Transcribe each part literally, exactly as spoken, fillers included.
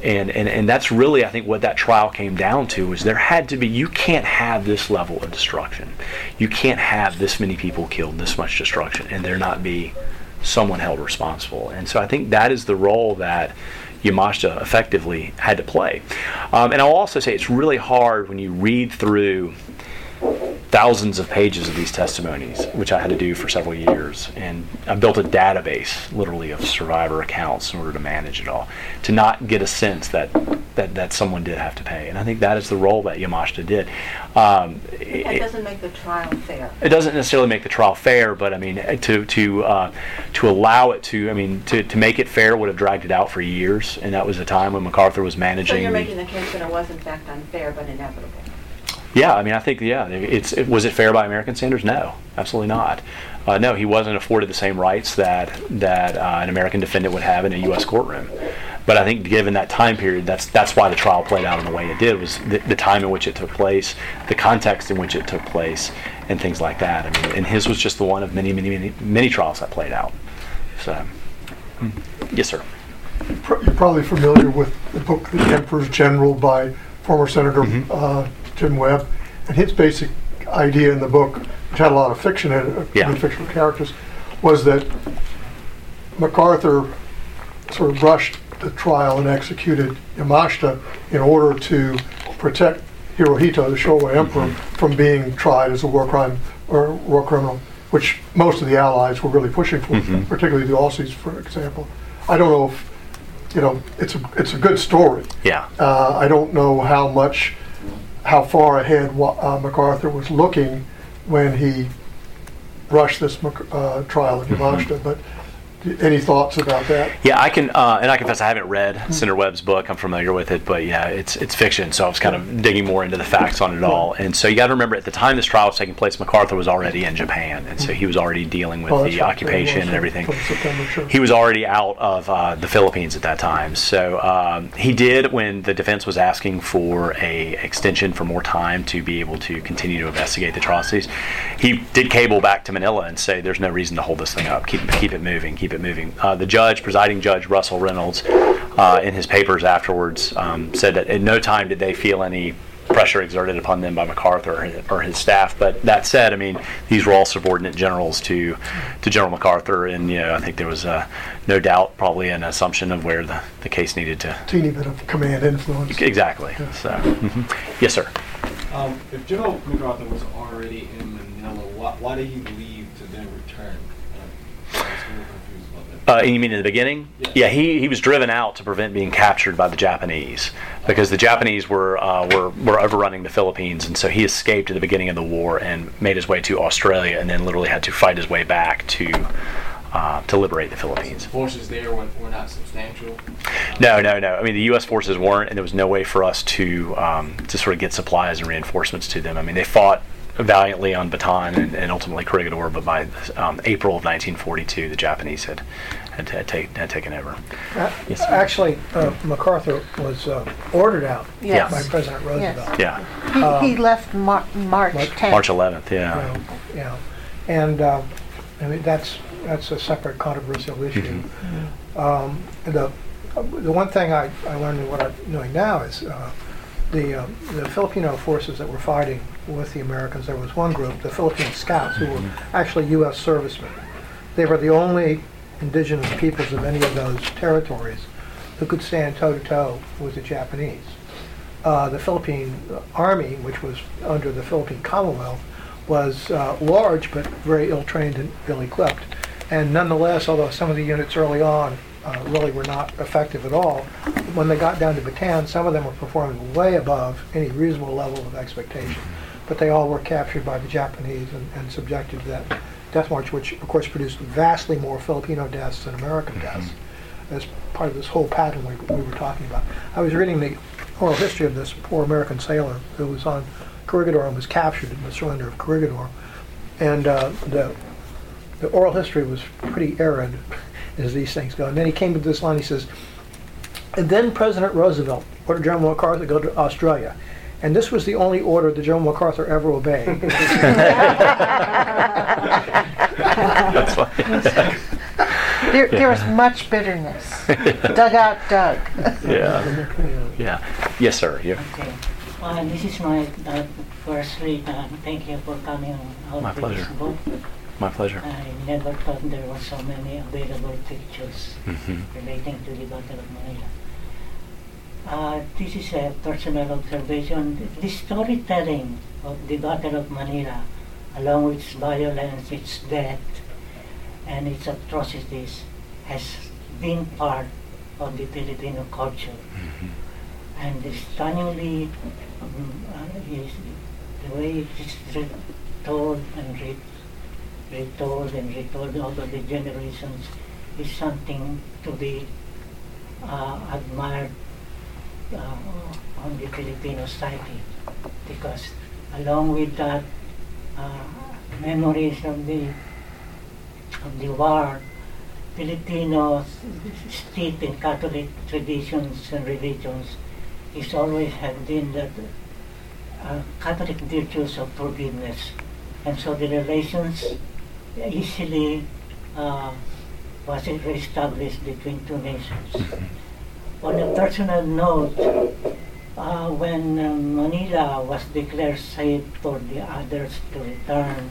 And, and and that's really, I think, what that trial came down to, is there had to be, you can't have this level of destruction. You can't have this many people killed, this much destruction, and there not be someone held responsible. And so I think that is the role that Yamashita effectively had to play. Um, and I'll also say it's really hard when you read through thousands of pages of these testimonies, which I had to do for several years, and I built a database, literally, of survivor accounts in order to manage it all, to not get a sense that that, that someone did have to pay. And I think that is the role that Yamashita did. Um, it, it doesn't make the trial fair. It doesn't necessarily make the trial fair, but I mean, to to uh, to allow it to, I mean, to, to make it fair would have dragged it out for years, and that was a time when MacArthur was managing. So you're making the case that it was in fact unfair but inevitable. Yeah, I mean, I think, yeah, it's it, was it fair by American standards? No, absolutely not. Uh, no, he wasn't afforded the same rights that that uh, an American defendant would have in a U S courtroom. But I think, given that time period, that's that's why the trial played out in the way it did, was the, the time in which it took place, the context in which it took place, and things like that. I mean, and his was just the one of many, many, many, many trials that played out. So, yes, sir. You're probably familiar with the book The Emperor's General by former Senator mm-hmm. uh, Jim Webb, and his basic idea in the book, which had a lot of fiction in it, yeah. fictional characters, was that MacArthur sort of rushed the trial and executed Yamashita in order to protect Hirohito, the Showa emperor, mm-hmm. from being tried as a war crime or war criminal, which most of the Allies were really pushing for, mm-hmm. particularly the Aussies, for example. I don't know if, you know, it's a it's a good story. Yeah. Uh, I don't know how much, how far ahead uh, MacArthur was looking when he rushed this uh, trial in Yamashita, mm-hmm. but any thoughts about that? Yeah, I can, uh, and I confess I haven't read mm-hmm. Senator Webb's book. I'm familiar with it, but yeah, it's it's fiction, so I was kind of digging more into the facts on it all. And so you got to remember, at the time this trial was taking place, MacArthur was already in Japan, and so he was already dealing with oh, the right. occupation and everything. September, sure. He was already out of uh, the Philippines at that time. So um, he did, when the defense was asking for a extension for more time to be able to continue to investigate the atrocities, he did cable back to Manila and say, "There's no reason to hold this thing up. Keep keep it moving. Keep it moving." Uh, the judge, presiding judge Russell Reynolds, uh, in his papers afterwards, um, said that at no time did they feel any pressure exerted upon them by MacArthur or his, or his staff. But that said, I mean, these were all subordinate generals to to General MacArthur, and you know, I think there was uh, no doubt, probably an assumption of where the, the case needed to. Teeny bit of command influence. Exactly. Yeah. So, mm-hmm. Yes, sir. Um, if General MacArthur was already in Manila, why, why did he leave to then return? Uh, I was a little confused about that. Uh, you mean in the beginning? Yeah. yeah, he, he was driven out to prevent being captured by the Japanese, because the Japanese were uh, were were overrunning the Philippines, and so he escaped at the beginning of the war and made his way to Australia, and then literally had to fight his way back to uh, to liberate the Philippines. The forces there were, were not substantial? No, no, no. I mean, the U S forces weren't, and there was no way for us to um, to sort of get supplies and reinforcements to them. I mean, they fought valiantly on Bataan and, and ultimately Corregidor, but by um, April of nineteen forty-two, the Japanese had had, had, take, had taken over. Uh, yes, actually, uh, MacArthur was uh, ordered out Yes. by President Roosevelt. Yes. Yeah. He, Um, he left Mar- March March- tenth. March eleventh, yeah. You know, you know. And uh, I mean, that's that's a separate controversial issue. Mm-hmm. Um, the the one thing I, I learned in what I'm doing now is uh, the uh, the Filipino forces that were fighting with the Americans. There was one group, the Philippine Scouts, who were actually U S servicemen. They were the only indigenous peoples of any of those territories who could stand toe-to-toe with the Japanese. Uh, the Philippine Army, which was under the Philippine Commonwealth, was uh, large but very ill-trained and ill-equipped. And nonetheless, although some of the units early on uh, really were not effective at all, when they got down to Bataan, some of them were performing way above any reasonable level of expectation. But they all were captured by the Japanese and, and subjected to that death march, which of course produced vastly more Filipino deaths than American deaths, as part of this whole pattern we, we were talking about. I was reading the oral history of this poor American sailor who was on Corregidor and was captured in the surrender of Corregidor. And uh, the the oral history was pretty arid, as these things go. And then he came to this line, he says, and then President Roosevelt ordered General MacArthur to go to Australia. And this was the only order that General MacArthur ever obeyed. That's funny. There, there was much bitterness. Dugout Doug. Yeah. Yeah. Yes, sir. You. Okay. Uh, this is my uh, firstly, uh, thank you for coming out My with pleasure. this book. My pleasure. I never thought there were so many available pictures hmm relating to the Battle of Manila. Uh, this is a personal observation. The storytelling of the Battle of Manila, along with its violence, its death, and its atrocities, has been part of the Filipino culture. hmm And stunningly, um, uh, is the way it is re- told and re- retold and retold over the generations is something to be uh, admired uh, on the Filipino psyche, because along with that uh, memories of the of the war, Filipinos steeped in Catholic traditions and religions is always have been that uh, Catholic virtues of forgiveness, and so the relations easily uh, was reestablished between two nations. On a personal note, uh, when uh, Manila was declared safe for the others to return,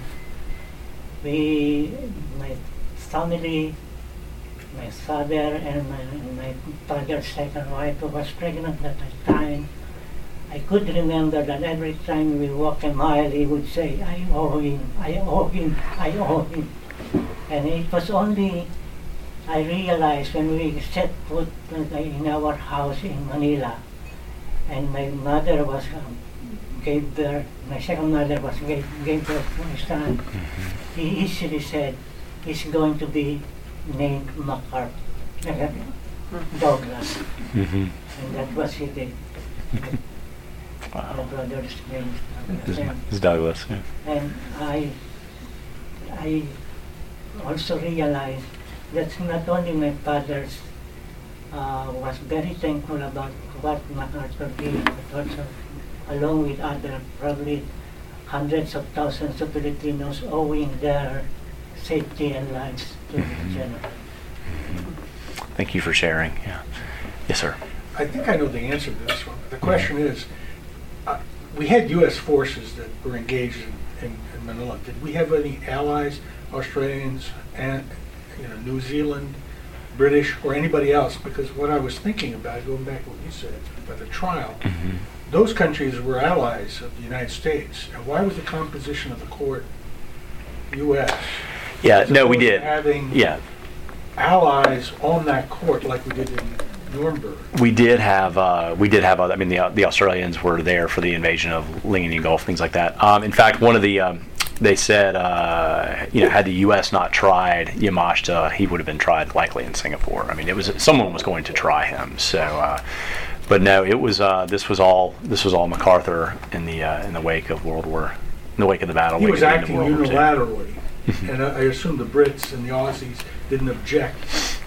we, my family, my father and my, my father's second wife, who was pregnant at the time, I could remember that every time we walk a mile, he would say, I owe him, I owe him, I owe him. And it was only, I realized when we set foot in our house in Manila, and my mother was, um, gave birth, my second mother was gave, gave birth to my son, hmm he easily said, he's going to be named MacArthur, Douglas, hmm and that was he did. My Wow. brother's name. This And, is Douglas. Yeah. and I, I also realized that not only my father's uh, was very thankful about what MacArthur did, but also along with other probably hundreds of thousands of Filipinos owing their safety and lives to Mhm. the general. Thank you for sharing. Yeah. Yes, sir. I think I know the answer to this one. The question is, uh, we had U S forces that were engaged in, in, in Manila. Did we have any allies, Australians, and you know, New Zealand, British, or anybody else? Because what I was thinking about, going back to what you said about the trial, hmm those countries were allies of the United States. And why was the composition of the court U S? Yeah. As No, we opposed to did. Having Yeah. allies on that court like we did in Nuremberg. We did have, uh, we did have, uh, I mean, the, the Australians were there for the invasion of Lingnan Gulf, things like that. Um, in fact, one of the, um, they said, uh, you know, had the U S not tried Yamashita, he would have been tried likely in Singapore. I mean, it was, someone was going to try him. So, uh, but no, it was, uh, this was all, this was all MacArthur in the, uh, in the wake of World War, in the wake of the battle. He wake was of the end of acting World War Two. unilaterally, and I I assume the Brits and the Aussies didn't object.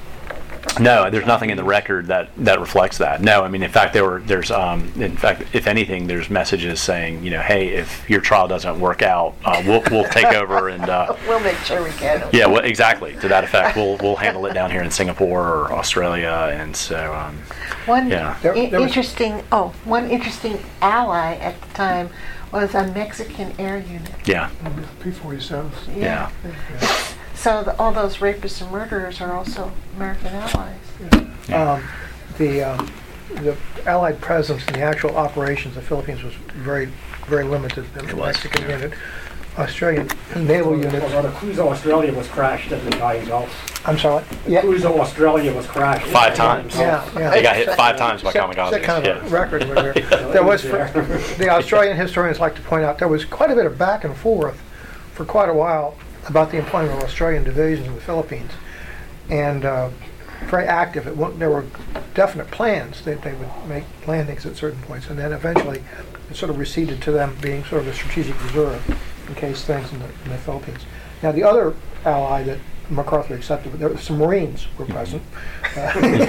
No, there's nothing in the record that, that reflects that. No, I mean, in fact, there were there's um, in fact, if anything, there's messages saying, you know, hey, if your trial doesn't work out, uh, we'll we'll take over and uh, We'll make sure we get them. yeah, well, exactly to that effect. We'll we'll handle it down here in Singapore or Australia, and so um, One Yeah. There- i- there was- interesting, oh, one interesting ally at the time was a Mexican air unit. yeah, P forty-sevens. yeah, So the, all those rapists and murderers are also American allies. Yeah. Um, The, um, the Allied presence in the actual operations of the Philippines was very, very limited. The It was, Mexican yeah. unit, Australian naval units. Although the Cruiser Australia was crashed at the Thai Gulf. I'm sorry? The Yeah, Cruiser Australia was crashed. at Five the Thai times. Gulf. yeah, yeah. they got hit five times by Set- kamikazes. set kind of a Yeah. record. where there- There was, for- the Australian historians like to point out, there was quite a bit of back and forth for quite a while about the employment of Australian divisions in the Philippines. And uh, very active. It wa- There were definite plans that they would make landings at certain points, and then eventually it sort of receded to them being sort of a strategic reserve in case things in the, in the Philippines. Now, the other ally that MacArthur accepted, there were some Marines were present. Uh,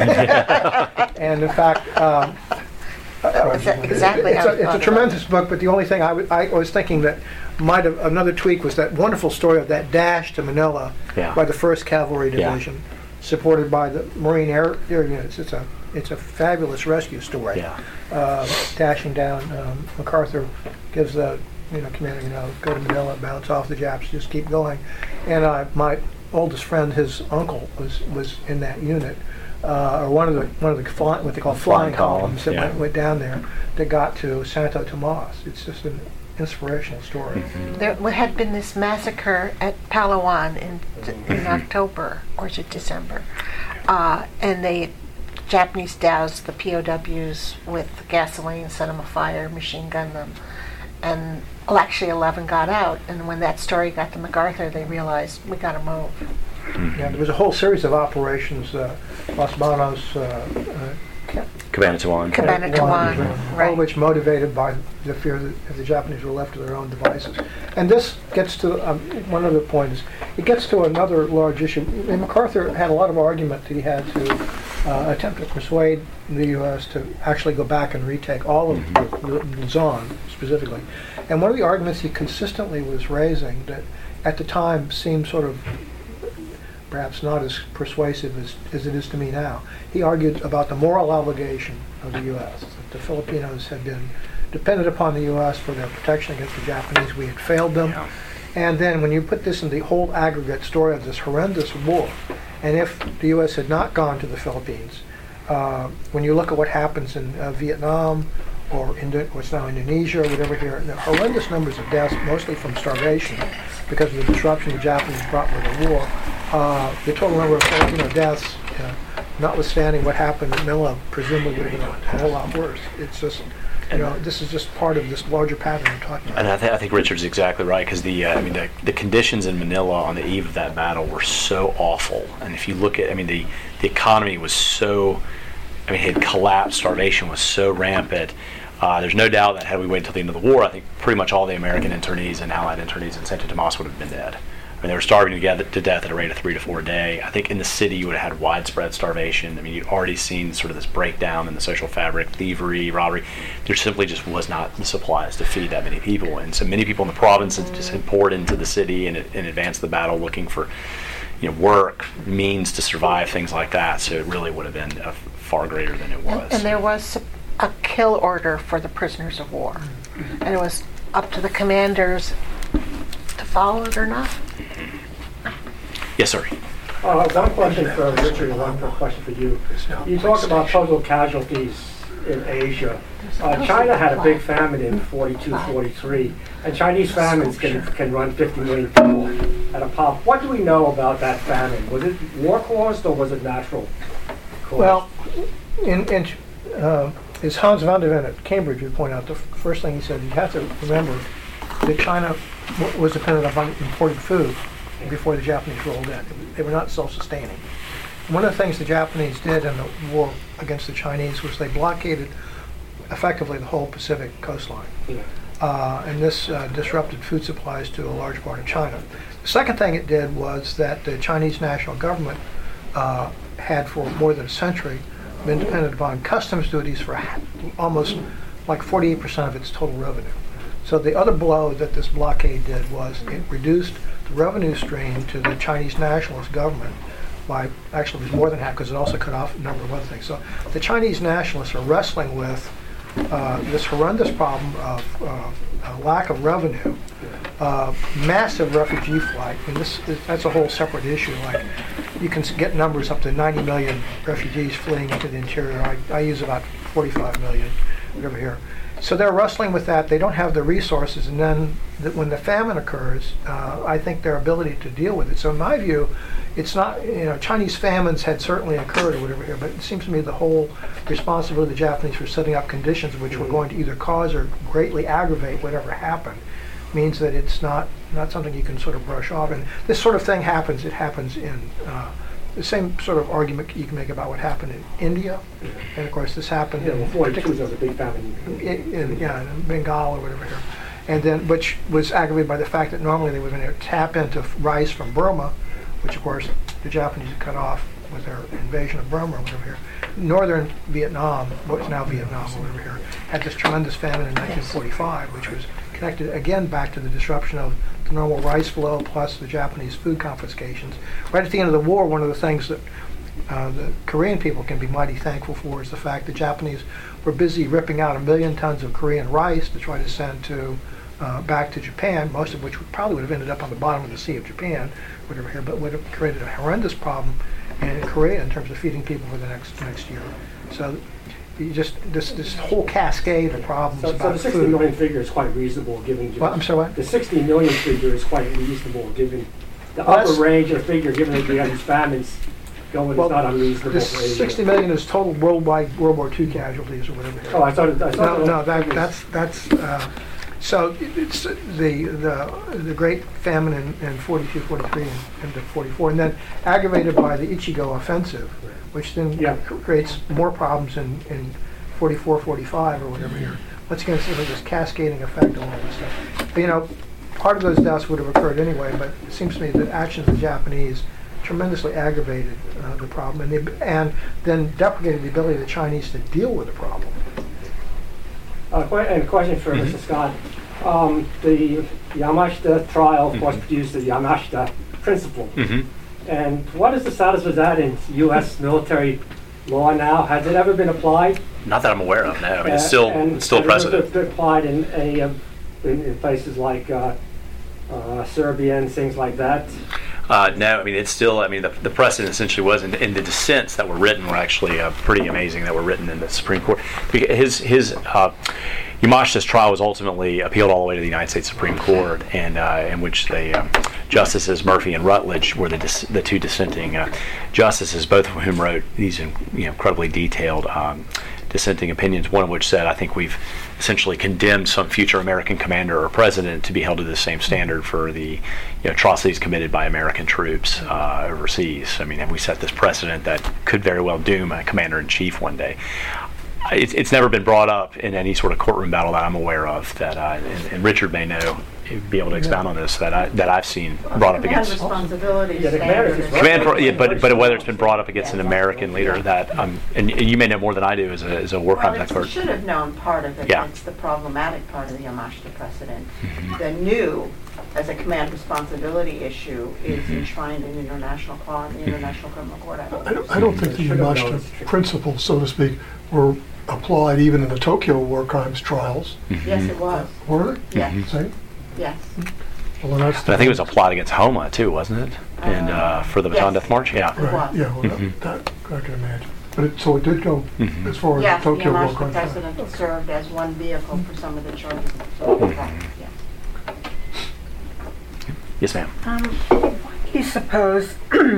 and in fact, um, was exactly it's how I a, it's thought a about tremendous book, but the only thing I, w- I was thinking that might have, another tweak was that wonderful story of that dash to Manila Yeah. by the first Cavalry Yeah. Division. supported by the Marine Air, Air Units. It's a it's a fabulous rescue story. Yeah. Uh, dashing down, um, MacArthur gives the you know command, you know, go to Manila, bounce off the Japs, just keep going. And uh, my oldest friend, his uncle, was was in that unit, uh, or one of the one of the fly, what they call flying, Flying columns, columns that yeah. went, went down there that got to Santo Tomas. It's just an inspirational story. There had been this massacre at Palawan in in October, or is it December? Uh, and they Japanese doused the P O Ws with gasoline, set them afire, machine gunned them, and well, actually eleven got out. And when that story got to MacArthur, they realized we got to move. Yeah, there was a whole series of operations, uh, Los Banos, uh, uh, Cabanatuan. Cabanatuan, all right. of which motivated by the fear that if the Japanese were left to their own devices. And this gets to um, one other point is it gets to another large issue. And MacArthur had a lot of argument that he had to uh, attempt to persuade the U S to actually go back and retake all of mm-hmm. Luzon specifically. And one of the arguments he consistently was raising that at the time seemed sort of perhaps not as persuasive as, as it is to me now. He argued about the moral obligation of the U S that the Filipinos had been dependent upon the U S for their protection against the Japanese. We had failed them. Yeah. And then when you put this in the whole aggregate story of this horrendous war, and if the U S had not gone to the Philippines, uh, when you look at what happens in uh, Vietnam or Indo- what's now Indonesia or whatever here, the horrendous numbers of deaths, mostly from starvation, because of the disruption the Japanese brought with the war. Uh, the total number of Filipino deaths, uh, notwithstanding what happened in Manila, presumably would have been a whole lot worse. It's just, you know, this is just part of this larger pattern we're talking about. And I, th- I think Richard's exactly right, because the uh, I mean the, the conditions in Manila on the eve of that battle were so awful. And if you look at, I mean the the economy was so, I mean it had collapsed, starvation was so rampant. Uh, there's no doubt that had we waited until the end of the war, I think pretty much all the American internees and Allied internees in Santo Tomas would have been dead. I mean, they were starving to, get, to death at a rate of three to four a day. I think in the city you would have had widespread starvation. I mean, you'd already seen sort of this breakdown in the social fabric, thievery, robbery. There simply just was not the supplies to feed that many people. And so many people in the province just had poured into the city in, in advance of the battle looking for, you know, work, means to survive, things like that. So it really would have been a far greater than it was. And, and there was a kill order for the prisoners of war. And it was up to the commanders to follow it or not. Yes, sir. Uh, one question for Richard and one for question for you. You talked about total casualties in Asia. Uh, China had a big famine in forty-two, forty-three, and Chinese famines can, can run fifty million people at a pop. What do we know about that famine? Was it war caused or was it natural caused? Well, in, in uh, as Hans van der Ven at Cambridge would point out, the f- first thing he said, you have to remember that China w- was dependent upon imported food before the Japanese rolled in. They were not self-sustaining. One of the things the Japanese did in the war against the Chinese was they blockaded effectively the whole Pacific coastline. Yeah. Uh, and this uh, disrupted food supplies to a large part of China. The second thing it did was that the Chinese national government uh, had for more than a century been dependent upon customs duties for almost like forty-eight percent of its total revenue. So the other blow that this blockade did was it reduced the revenue stream to the Chinese nationalist government by, actually it was more than half because it also cut off a number of other things. So the Chinese nationalists are wrestling with uh, this horrendous problem of uh, a lack of revenue, uh, massive refugee flight, and this is, that's a whole separate issue. Like you can get numbers up to ninety million refugees fleeing into the interior. I, I use about forty-five million over here. So they're wrestling with that. They don't have the resources, and then the, when the famine occurs, uh, I think their ability to deal with it. So in my view, it's not, you know, Chinese famines had certainly occurred or whatever here, but it seems to me the whole responsibility of the Japanese for setting up conditions which were going to either cause or greatly aggravate whatever happened means that it's not, not something you can sort of brush off. And this sort of thing happens, it happens in uh, the same sort of argument you can make about what happened in India. Yeah. And of course this happened yeah, in well, forty-two was a big famine in, in, in, yeah, in Bengal or whatever here. And then, which was aggravated by the fact that normally they were going to tap into rice from Burma, which of course the Japanese had cut off with their invasion of Burma or whatever here. Northern Vietnam, what's now Vietnam or whatever here, had this tremendous famine in nineteen forty-five, which was connected again back to the disruption of the normal rice flow plus the Japanese food confiscations. Right at the end of the war, one of the things that uh, the Korean people can be mighty thankful for is the fact the Japanese were busy ripping out a million tons of Korean rice to try to send to uh, back to Japan, most of which would probably would have ended up on the bottom of the Sea of Japan, whatever here, but would have created a horrendous problem in Korea in terms of feeding people for the next next year. So you just this this whole cascade of problems So, so about the sixty food. million figure is quite reasonable given. Well, I'm sorry, what? The sixty million figure is quite reasonable given the Well, upper that's- range of figure, given that we have these famines going, Well, is not unreasonable This for Asia. sixty million is total worldwide World War Two casualties or whatever. Oh, I thought, it- I thought. No, the no, that, figures- that's, that's, uh, so it's the, the, the great famine in, in forty-two, forty-three, and into forty-four, and then aggravated by the Ichigo offensive, which then Yeah. cr- creates more problems in, in forty-four, forty-five, or whatever here. Once again, it's like this cascading effect of all this stuff. But, you know, part of those deaths would have occurred anyway, but it seems to me that actions of the Japanese tremendously aggravated uh, the problem, and, they, and then deprecated the ability of the Chinese to deal with the problem. Uh, que- and a question for Mister Scott. Um, the Yamashita trial, of course, produced the Yamashita Principle. Mhm. And what is the status of that in U S military law now? Has it ever been applied? Not that I'm aware of. No, I mean, it's Uh, still and it's still has it ever precedent. been applied in a uh, in, in places like uh, uh, Serbia and things like that? Uh, no, I mean it's still. I mean the, the precedent essentially was, and, and the dissents that were written were actually uh, pretty amazing. That were written in the Supreme Court. Because His his uh, Yamashita's trial was ultimately appealed all the way to the United States Supreme Court, and uh, in which the um, Justices Murphy and Rutledge were the dis- the two dissenting uh, justices, both of whom wrote these you know, incredibly detailed um, dissenting opinions. One of which said, "I think we've essentially condemned some future American commander or president to be held to the same standard for the you know, atrocities committed by American troops uh, overseas. I mean, have we set this precedent that could very well doom a commander-in-chief one day?" It's, it's never been brought up in any sort of courtroom battle that I'm aware of. That uh, and, and Richard may know, he'd be able to expound on this. That I that I've seen brought up Command against. responsibility Yeah, the commander standard is is- right. Command, pro- yeah, but but whether it's been brought up against an American leader, that um, and, and you may know more than I do as a as a war Well, crimes it's- expert. you should have known part of it. Yeah. It's the problematic part of the Yamashita precedent. Mhm. The new, as a command responsibility issue, is Mhm. enshrined in international law, in the International Criminal Court. I I believe. don't, I don't think the Should have known Yamashita it's tricky. principles, so to speak, were applied even in the Tokyo war crimes trials. Yes, it was. Were they? Yes, See? yes. Well, then that's. But I think it was applied against Homa too, wasn't it? And uh, for the Baton Yes. Death March, yeah. It Right, was. yeah, well, Mhm. that, that I can imagine. But it, so it did go Mhm. as far as Yes, the the Tokyo war Yamashita crimes. precedent served as one vehicle for some of the charges. So, yes. Yes, ma'am. Um, why do you suppose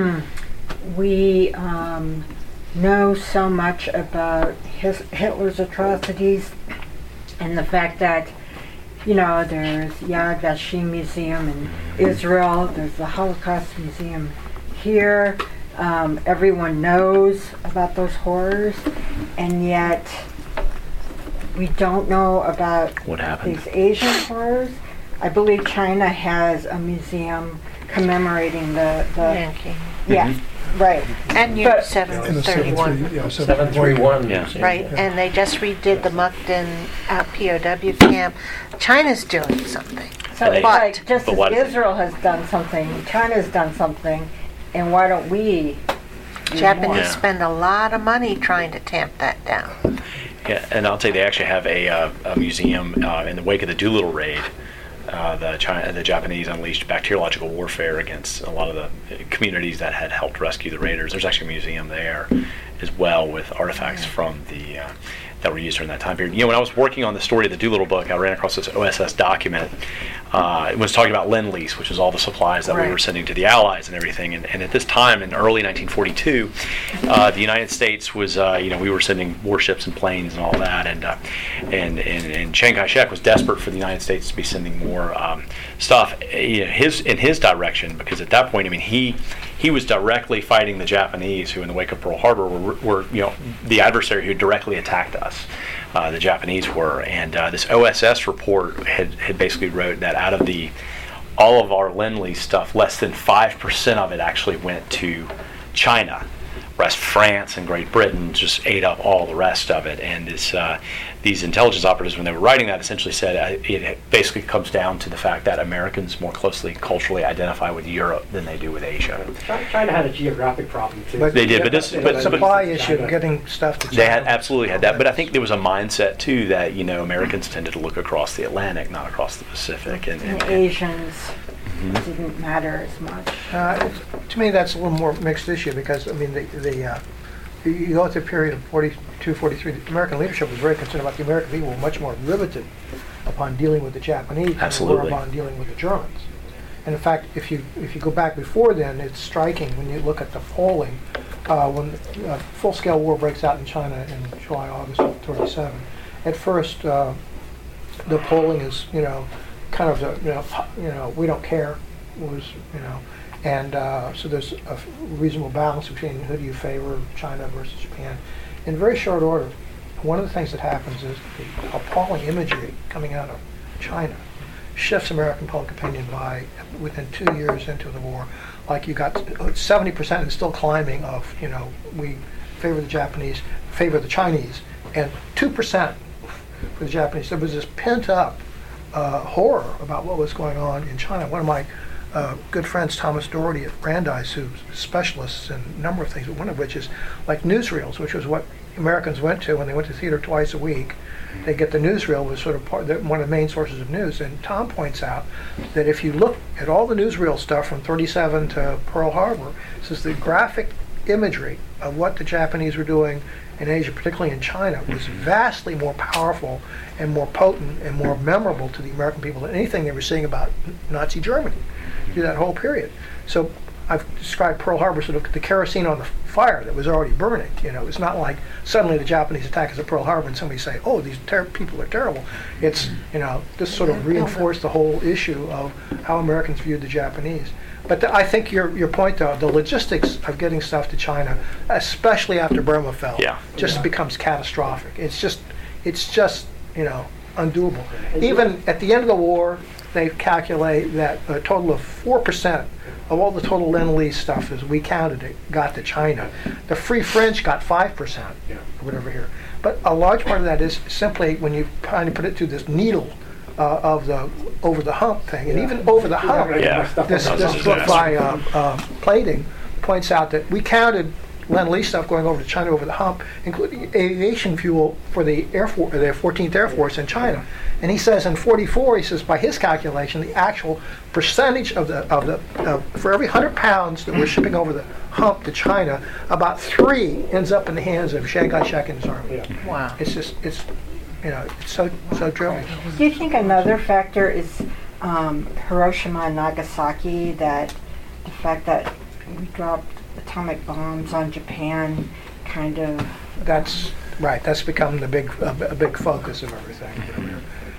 we um, know so much about his, Hitler's atrocities and the fact that, you know, there's Yad Vashem Museum in Israel, there's the Holocaust Museum here, um, everyone knows about those horrors, and yet we don't know about What happened? these Asian horrors. I believe China has a museum commemorating the, the Nanking. yeah, right. And Unit But- In the seven seven thirty-one. three, yeah, seven three one. Yeah. Right, and they just redid the Mukden uh, P O W camp. China's doing something. So And they- it's like, just but as what is it? Israel has done something, China's done something, and why don't we do Japanese more? Yeah. spend a lot of money trying to tamp that down. Yeah, and I'll tell you, they actually have a, uh, a museum uh, in the wake of the Doolittle raid. Uh, the China, the Japanese unleashed bacteriological warfare against a lot of the communities that had helped rescue the raiders. There's actually a museum there as well with artifacts from the uh, that were used during that time period. You know, when I was working on the story of the Doolittle book, I ran across this O S S document. Uh, it was talking about Lend-Lease, which is all the supplies that we Right. were sending to the Allies and everything. And, and at this time, in early nineteen forty-two, uh, the United States was, uh, you know, we were sending warships and planes and all that. And uh, and, and and Chiang Kai-shek was desperate for the United States to be sending more um, stuff you know, his in his direction, because at that point, I mean, he he was directly fighting the Japanese, who in the wake of Pearl Harbor were, were you know, the adversary who directly attacked us. Uh, the Japanese were, and uh, this O S S report had, had basically wrote that out of the all of our Lend-Lease stuff, less than five percent of it actually went to China, Whereas France and Great Britain just ate up all the rest of it. And this, uh, these intelligence operatives, when they were writing that, essentially said uh, it basically comes down to the fact that Americans more closely culturally identify with Europe than they do with Asia. China had a geographic problem too. But- They did, but this, but, Supply but issue, getting stuff to China. they had absolutely had that. But I think there was a mindset too that you know Americans tended to look across the Atlantic, not across the Pacific, and, and, And and Asians didn't matter as much. Uh, it's- To me, that's a little more mixed issue, because, I mean, the, the, uh, you- you go through a period of forty-two, forty-three, the American leadership was very concerned about the American people, were much more riveted upon dealing with the Japanese than they were Absolutely. upon dealing with the Germans. And in fact, if you, if you go back before then, it's striking when you look at the polling, uh, when uh, full-scale war breaks out in China in July, August of thirty-seven. At first, uh, the polling is, you know, kind of the, you know, pu- you know, we don't care, was, you know, and uh, so there's a f- reasonable balance between who do you favor, China versus Japan. In very short order, one of the things that happens is the appalling imagery coming out of China shifts American public opinion by within two years into the war. Like you got seventy percent and still climbing of, you know, we favor the Japanese, favor the Chinese, and two percent for the Japanese. There was this pent up uh, horror about what was going on in China. One of my uh, good friends, Thomas Doherty at Brandeis, who's specialists in a number of things, one of which is like newsreels, which was what Americans went to when they went to theater twice a week. They get the newsreel was sort of part, the, one of the main sources of news. And Tom points out that if you look at all the newsreel stuff from thirty-seven to Pearl Harbor, it says the graphic imagery of what the Japanese were doing in Asia, particularly in China, was vastly more powerful and more potent and more memorable to the American people than anything they were seeing about Nazi Germany through that whole period. So I've described Pearl Harbor sort of the kerosene on the fire that was already burning. You know, it's not like suddenly the Japanese attack us at Pearl Harbor and somebody say, "Oh, these ter- people are terrible." It's, you know, this sort of reinforced the whole issue of how Americans viewed the Japanese. But the, I think your your point, though, the logistics of getting stuff to China, especially after Burma fell, Yeah. just Yeah. becomes catastrophic. It's just, it's just, you know, undoable. Even at the end of the war, they calculate that a total of four percent of all the total Lend-Lease stuff, as we counted it, got to China. The Free French got five percent, Yeah. or whatever here. But a large part of that is simply when you kind of put it through this needle uh, of the over the hump thing, and even over the hump, Yeah. this, this book by uh, uh, Plating points out that we counted Lend-Lease stuff going over to China over the hump, including aviation fuel for the Air Force, the fourteenth Air Force in China. And he says in forty-four, he says by his calculation, the actual percentage of the of the of, for every hundred pounds that we're shipping over the hump to China, about three ends up in the hands of Shanghai Shek and his army. Yeah. Wow. It's just it's you know it's so so trivial. Do you think another factor is um, Hiroshima and Nagasaki, that the fact that we dropped atomic bombs on Japan kind of... That's right. That's become the big a, a big focus of everything.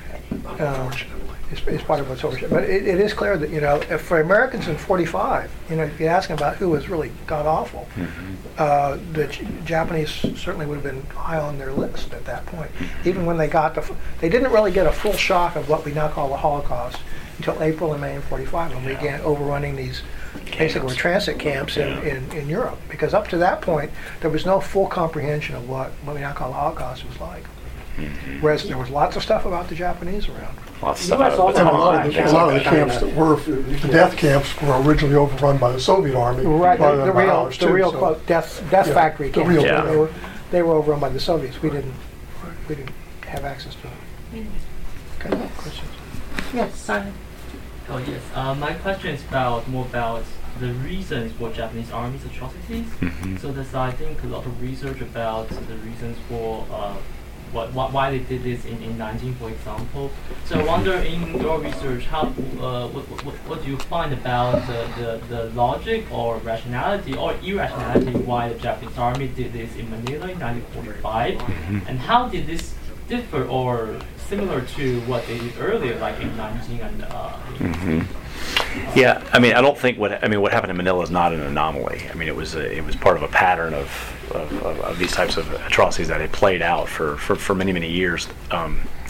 Um, it's, it's part of what's over. But it, it is clear that, you know, if for Americans in forty-five, you know, if you ask them about who was really god awful, uh, the J- Japanese certainly would have been high on their list at that point. Even when they got the, f- they didn't really get a full shock of what we now call the Holocaust until April and May of forty-five, when we began overrunning these basically transit camps in, in, in Europe. Because up to that point, there was no full comprehension of what, what we now call the Holocaust was like. Whereas there was lots of stuff about the Japanese around. Lots of You guys stuff. also And a have lot of the, a lot of the China- camps that were, the death camps were originally overrun by the Soviet Army. Right, rather the, than the by real, ours, the too, real so- quote, death, death Yeah, factory the camps. real- Yeah. They were, they were overrun by the Soviets. We didn't, we didn't have access to them. Okay, questions? Yes, Simon. Oh yes. Uh, my question is about more about the reasons for Japanese army's atrocities. Mhm. So there's I think a lot of research about the reasons for uh, what, what why they did this in, in nineteen, for example. So I wonder in your research how uh, what, what, what do you find about the, the, the logic or rationality or irrationality why the Japanese army did this in Manila in nineteen forty-five, and how did this differ or similar to what they did earlier, like in Nanjing and uh, Mhm. Yeah, I mean, I don't think what I mean what happened in Manila is not an anomaly. I mean, it was a, it was part of a pattern of, of, of, of these types of atrocities that had played out for, for, for many many years. Um,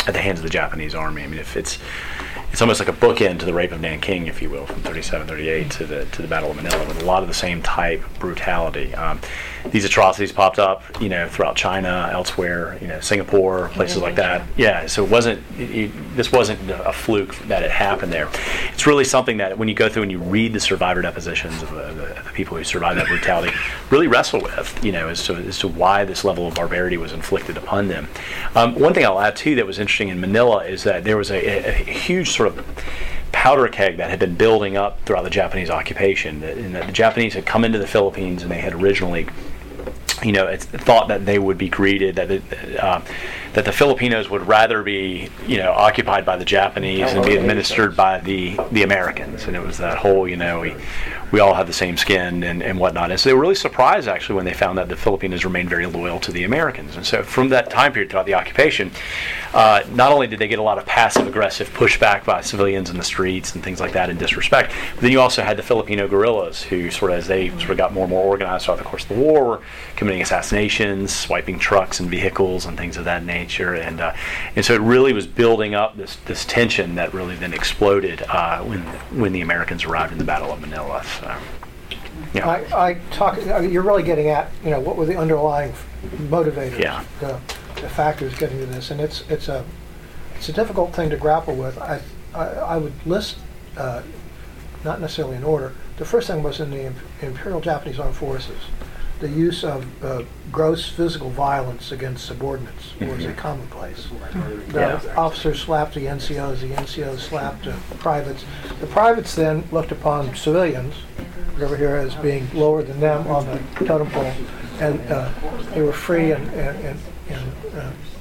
at the hands of the Japanese army. I mean, if it's it's almost like a bookend to the rape of Nanking, if you will, from thirty-seven, thirty-eight to the to the Battle of Manila, with a lot of the same type brutality. Um, these atrocities popped up, you know, throughout China, elsewhere, you know, Singapore, places like that. Yeah, so it wasn't. It, it, this wasn't a fluke that it happened there. It's really something that when you go through and you read the survivor depositions of the, the, the people who survived that brutality, really wrestle with, you know, as to as to why this level of barbarity was inflicted upon them. Um, one thing I'll add too that was interesting in Manila is that there was a, a, a huge sort of powder keg that had been building up throughout the Japanese occupation. And that the Japanese had come into the Philippines and they had originally, you know, it's thought that they would be greeted, that it, uh, that the Filipinos would rather be, you know, occupied by the Japanese and be administered by the, the Americans. And it was that whole, you know, we we all have the same skin and, and whatnot. And so they were really surprised, actually, when they found that the Filipinos remained very loyal to the Americans. And so from that time period throughout the occupation, uh, not only did they get a lot of passive-aggressive pushback by civilians in the streets and things like that in disrespect, but then you also had the Filipino guerrillas who, sort of as they sort of got more and more organized throughout the course of the war, were committing assassinations, swiping trucks and vehicles and things of that nature. And uh, and so it really was building up this, this tension that really then exploded uh, when when the Americans arrived in the Battle of Manila. So, yeah. I, I talk. You're really getting at, you know, what were the underlying motivators, Yeah. the, the factors getting to this, and it's it's a it's a difficult thing to grapple with. I I, I would list, uh, not necessarily in order. The first thing was in the Imp- Imperial Japanese Armed Forces. The use of uh, gross physical violence against subordinates was a commonplace. The Yeah. officers slapped the N C Os, the N C Os slapped the privates. The privates then looked upon civilians over here as being lower than them on the totem pole, and uh, they were free and, and, and, and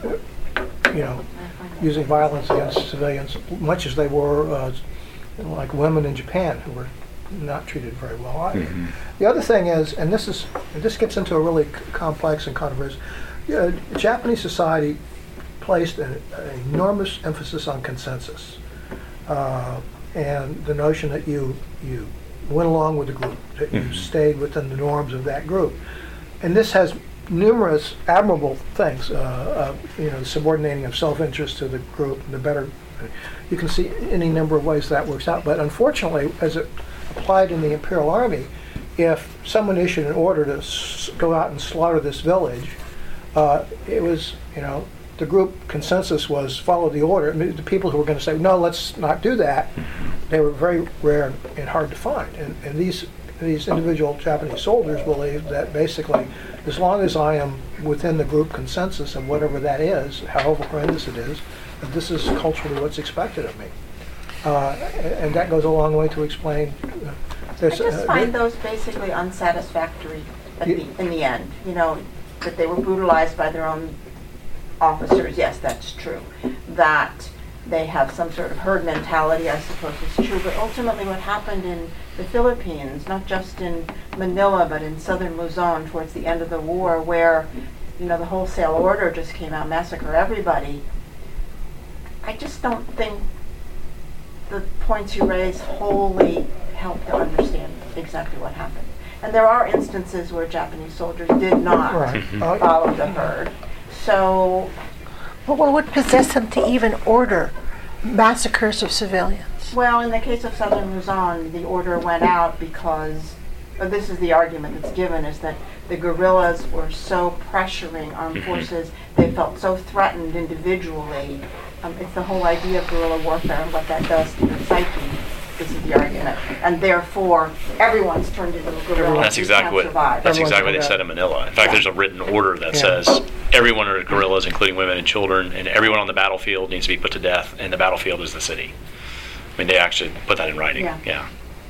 uh, you know, using violence against civilians, much as they were uh, like women in Japan who were not treated very well either. Mm-hmm. The other thing is, and this is this gets into a really c- complex and controversial, uh, Japanese society placed an, an enormous emphasis on consensus, uh, and the notion that you you went along with the group, that you Mm-hmm. stayed within the norms of that group, and this has numerous admirable things. Uh, uh, you know, subordinating of self-interest to the group, the better. You can see any number of ways that works out, but unfortunately, as it applied in the Imperial Army, if someone issued an order to s- go out and slaughter this village, uh, it was, you know, the group consensus was follow the order. I mean, the people who were going to say, no, let's not do that, they were very rare and hard to find. And, and these these individual Japanese soldiers believed that basically, as long as I am within the group consensus of whatever that is, however horrendous it is, that this is culturally what's expected of me. Uh, and that goes a long way to explain. Uh, I there's, just uh, find those basically unsatisfactory at You- the, in the end. You know, that they were brutalized by their own officers, yes, that's true. That they have some sort of herd mentality, I suppose is true. But ultimately what happened in the Philippines, not just in Manila, but in southern Luzon towards the end of the war, where, you know, the wholesale order just came out, massacre everybody. I just don't think the points you raise wholly help to understand exactly what happened. And there are instances where Japanese soldiers did not Right. Uh, follow the herd. So, But what would possess them to even order massacres of civilians? well, in the case of southern Luzon, the order went out because, uh, this is the argument that's given, is that the guerrillas were so pressuring armed forces, they felt so threatened individually. Um, it's the whole idea of guerrilla warfare and what that does to the psyche. This is the argument. And therefore, everyone's turned into a guerrilla. That's You exactly can't what survive. that's exactly what they Everyone's said in Manila. In fact, Yeah. there's a written order that Yeah. says everyone are guerrillas, including women and children, and everyone on the battlefield needs to be put to death, and the battlefield is the city. I mean, they actually put that in writing. Yeah. Yeah.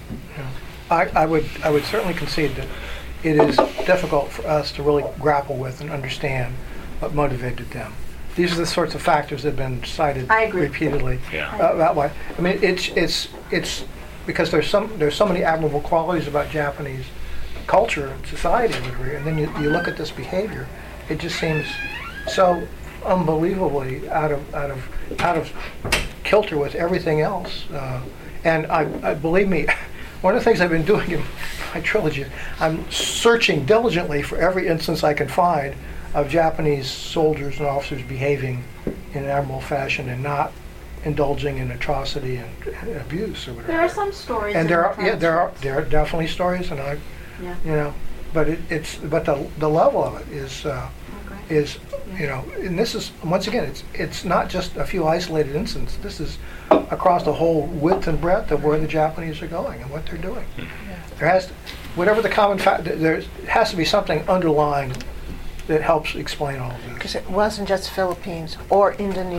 I, I would I would certainly concede that it is difficult for us to really grapple with and understand what motivated them. These are the sorts of factors that have been cited I agree. repeatedly Yeah. uh, that way. I mean, it's it's it's because there's some there's so many admirable qualities about Japanese culture and society, I would agree. And then you, you look at this behavior, it just seems so unbelievably out of out of out of kilter with everything else. Uh, and I, I believe me, one of the things I've been doing in my trilogy, I'm searching diligently for every instance I can find of Japanese soldiers and officers behaving in an admirable fashion and not indulging in atrocity and, and abuse or whatever. There are some stories. And in there the are, yeah, there are, transcripts. there are definitely stories, and I, Yeah. you know, but it, it's, but the, the level of it is, uh, Okay. is, you know, and this is, once again, it's, it's not just a few isolated incidents. This is across the whole width and breadth of where the Japanese are going and what they're doing. There has, to, whatever the common fact, there has to be something underlying that helps explain all of this. Because it wasn't just Philippines or Indonesia.